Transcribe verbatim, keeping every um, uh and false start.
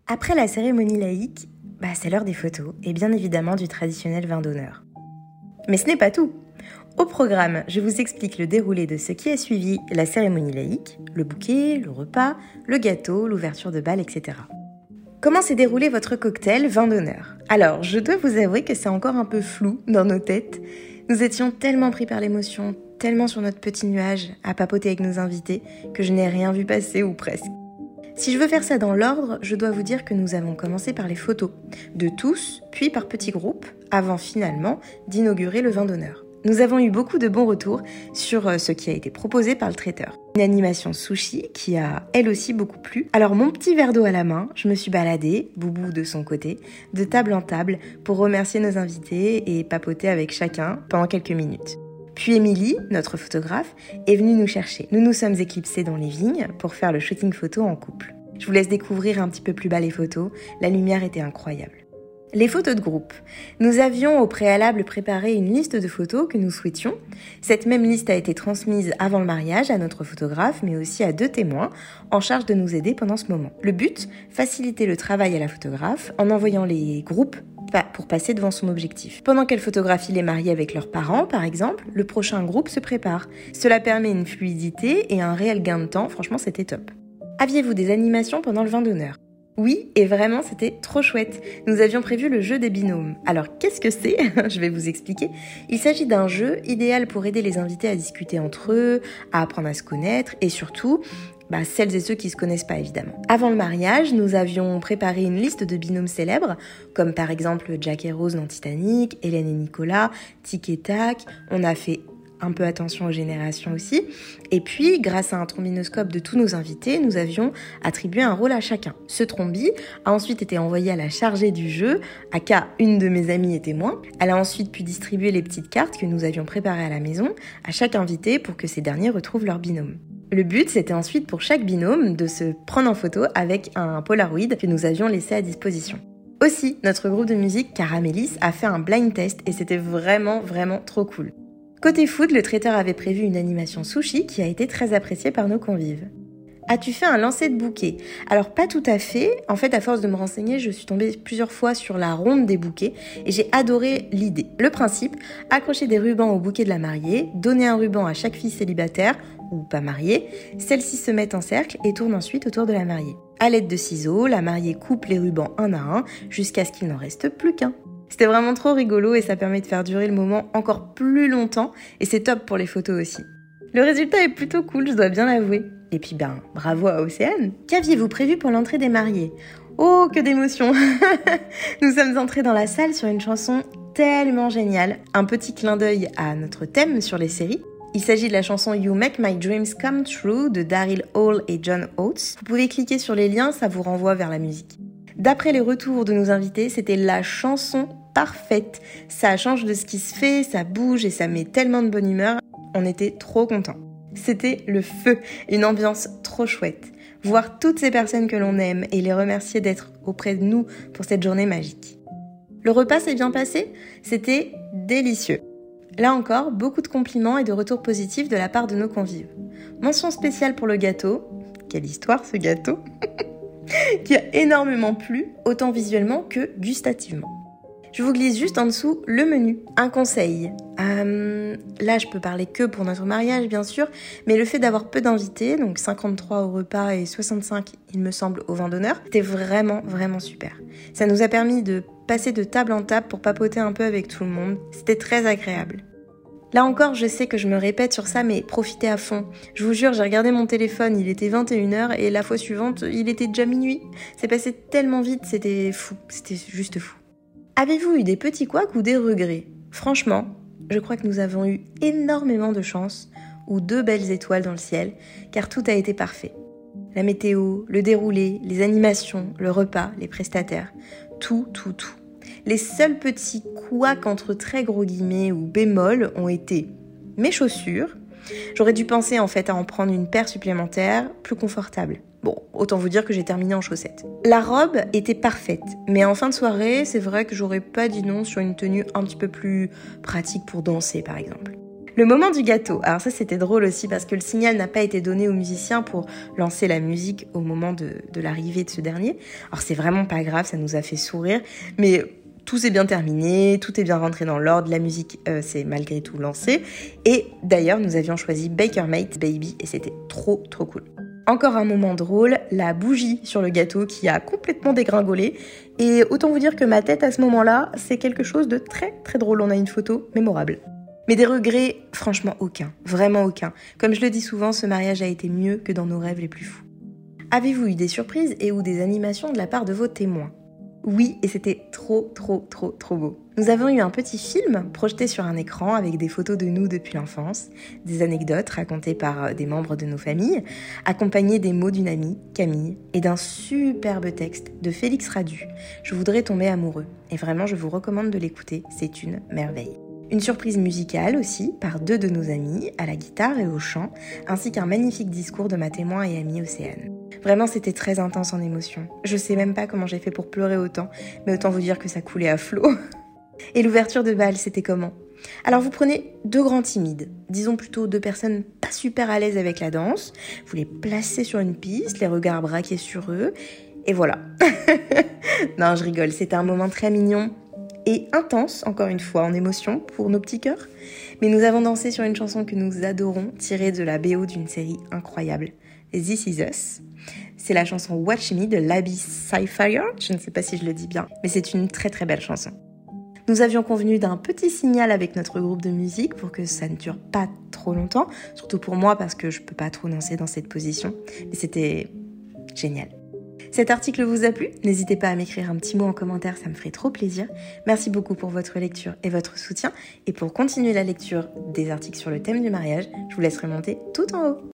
Après la cérémonie laïque, bah c'est l'heure des photos et bien évidemment du traditionnel vin d'honneur. Mais ce n'est pas tout. Au programme, je vous explique le déroulé de ce qui a suivi la cérémonie laïque, le bouquet, le repas, le gâteau, l'ouverture de bal, et cetera. Comment s'est déroulé votre cocktail vin d'honneur ? Alors, je dois vous avouer que c'est encore un peu flou dans nos têtes. Nous étions tellement pris par l'émotion, tellement sur notre petit nuage, à papoter avec nos invités, que je n'ai rien vu passer ou presque. Si je veux faire ça dans l'ordre, je dois vous dire que nous avons commencé par les photos, de tous, puis par petits groupes, avant finalement d'inaugurer le vin d'honneur. Nous avons eu beaucoup de bons retours sur ce qui a été proposé par le traiteur. Une animation sushi qui a elle aussi beaucoup plu. Alors mon petit verre d'eau à la main, je me suis baladée, Boubou de son côté, de table en table pour remercier nos invités et papoter avec chacun pendant quelques minutes. Puis Émilie, notre photographe, est venue nous chercher. Nous nous sommes éclipsés dans les vignes pour faire le shooting photo en couple. Je vous laisse découvrir un petit peu plus bas les photos, la lumière était incroyable. Les photos de groupe. Nous avions au préalable préparé une liste de photos que nous souhaitions. Cette même liste a été transmise avant le mariage à notre photographe, mais aussi à deux témoins en charge de nous aider pendant ce moment. Le but, faciliter le travail à la photographe en envoyant les groupes pour passer devant son objectif. Pendant qu'elle photographie les mariés avec leurs parents, par exemple, le prochain groupe se prépare. Cela permet une fluidité et un réel gain de temps, franchement c'était top. Aviez-vous des animations pendant le vin d'honneur ? Oui, et vraiment, c'était trop chouette. Nous avions prévu le jeu des binômes. Alors, qu'est-ce que c'est ? Je vais vous expliquer. Il s'agit d'un jeu idéal pour aider les invités à discuter entre eux, à apprendre à se connaître et surtout, bah, celles et ceux qui se connaissent pas évidemment. Avant le mariage, nous avions préparé une liste de binômes célèbres, comme par exemple Jack et Rose dans Titanic, Hélène et Nicolas, Tic et Tac. On a fait un peu attention aux générations aussi. Et puis, grâce à un trombinoscope de tous nos invités, nous avions attribué un rôle à chacun. Ce trombi a ensuite été envoyé à la chargée du jeu, aka une de mes amies et témoins. Elle a ensuite pu distribuer les petites cartes que nous avions préparées à la maison à chaque invité pour que ces derniers retrouvent leur binôme. Le but, c'était ensuite pour chaque binôme de se prendre en photo avec un Polaroid que nous avions laissé à disposition. Aussi, notre groupe de musique Caramélis a fait un blind test et c'était vraiment, vraiment trop cool. Côté food, le traiteur avait prévu une animation sushi qui a été très appréciée par nos convives. As-tu fait un lancer de bouquet ? Alors pas tout à fait, en fait à force de me renseigner, je suis tombée plusieurs fois sur la ronde des bouquets et j'ai adoré l'idée. Le principe, accrocher des rubans au bouquet de la mariée, donner un ruban à chaque fille célibataire ou pas mariée, celles-ci se mettent en cercle et tournent ensuite autour de la mariée. À l'aide de ciseaux, la mariée coupe les rubans un à un jusqu'à ce qu'il n'en reste plus qu'un. C'était vraiment trop rigolo et ça permet de faire durer le moment encore plus longtemps et c'est top pour les photos aussi. Le résultat est plutôt cool, je dois bien l'avouer. Et puis ben, bravo à Océane. Qu'aviez-vous prévu pour l'entrée des mariés ? Oh, que d'émotion. Nous sommes entrés dans la salle sur une chanson tellement géniale, un petit clin d'œil à notre thème sur les séries. Il s'agit de la chanson You Make My Dreams Come True de Daryl Hall et John Oates. Vous pouvez cliquer sur les liens, ça vous renvoie vers la musique. D'après les retours de nos invités, c'était la chanson parfaite. Ça change de ce qui se fait, ça bouge et ça met tellement de bonne humeur. On était trop contents. C'était le feu, une ambiance trop chouette. Voir toutes ces personnes que l'on aime et les remercier d'être auprès de nous pour cette journée magique. Le repas s'est bien passé ? C'était délicieux. Là encore, beaucoup de compliments et de retours positifs de la part de nos convives. Mention spéciale pour le gâteau. Quelle histoire ce gâteau qui a énormément plu, autant visuellement que gustativement. Je vous glisse juste en dessous le menu. Un conseil. Euh, là, je peux parler que pour notre mariage, bien sûr, mais le fait d'avoir peu d'invités, donc cinquante-trois au repas et soixante-cinq, il me semble, au vin d'honneur, c'était vraiment, vraiment super. Ça nous a permis de passer de table en table pour papoter un peu avec tout le monde. C'était très agréable. Là encore, je sais que je me répète sur ça, mais profitez à fond. Je vous jure, j'ai regardé mon téléphone, il était vingt et une heures et la fois suivante, il était déjà minuit. C'est passé tellement vite, c'était fou, c'était juste fou. Avez-vous eu des petits couacs ou des regrets ? Franchement, je crois que nous avons eu énormément de chance ou deux belles étoiles dans le ciel, car tout a été parfait. La météo, le déroulé, les animations, le repas, les prestataires, tout, tout, tout. Les seuls petits couacs entre très gros guillemets ou bémols ont été mes chaussures. J'aurais dû penser en fait à en prendre une paire supplémentaire, plus confortable. Bon, autant vous dire que j'ai terminé en chaussettes. La robe était parfaite, mais en fin de soirée, c'est vrai que j'aurais pas dit non sur une tenue un petit peu plus pratique pour danser par exemple. Le moment du gâteau. Alors ça, c'était drôle aussi parce que le signal n'a pas été donné aux musiciens pour lancer la musique au moment de, de l'arrivée de ce dernier. Alors c'est vraiment pas grave, ça nous a fait sourire, mais tout s'est bien terminé, tout est bien rentré dans l'ordre, la musique euh, s'est malgré tout lancée. Et d'ailleurs, nous avions choisi Bakermate Baby et c'était trop trop cool. Encore un moment drôle, la bougie sur le gâteau qui a complètement dégringolé. Et autant vous dire que ma tête à ce moment-là, c'est quelque chose de très très drôle. On a une photo mémorable. Mais des regrets, franchement aucun, vraiment aucun. Comme je le dis souvent, ce mariage a été mieux que dans nos rêves les plus fous. Avez-vous eu des surprises et ou des animations de la part de vos témoins ? Oui, et c'était trop, trop, trop, trop beau. Nous avons eu un petit film projeté sur un écran avec des photos de nous depuis l'enfance, des anecdotes racontées par des membres de nos familles, accompagnées des mots d'une amie, Camille, et d'un superbe texte de Félix Radu. Je voudrais tomber amoureux. Et vraiment, je vous recommande de l'écouter, c'est une merveille. Une surprise musicale aussi par deux de nos amis, à la guitare et au chant, ainsi qu'un magnifique discours de ma témoin et amie Océane. Vraiment, c'était très intense en émotion. Je sais même pas comment j'ai fait pour pleurer autant, mais autant vous dire que ça coulait à flot. Et l'ouverture de bal, c'était comment ? Alors vous prenez deux grands timides, disons plutôt deux personnes pas super à l'aise avec la danse, vous les placez sur une piste, les regards braqués sur eux, et voilà. Non, je rigole, c'était un moment très mignon et intense, encore une fois, en émotion pour nos petits cœurs. Mais nous avons dansé sur une chanson que nous adorons, tirée de la B O d'une série incroyable, This Is Us. C'est la chanson Watch Me de Labi Siffre, je ne sais pas si je le dis bien, mais c'est une très très belle chanson. Nous avions convenu d'un petit signal avec notre groupe de musique pour que ça ne dure pas trop longtemps, surtout pour moi parce que je peux pas trop danser dans cette position, mais c'était génial. Cet article vous a plu ? N'hésitez pas à m'écrire un petit mot en commentaire, ça me ferait trop plaisir. Merci beaucoup pour votre lecture et votre soutien. Et pour continuer la lecture des articles sur le thème du mariage, je vous laisse remonter tout en haut.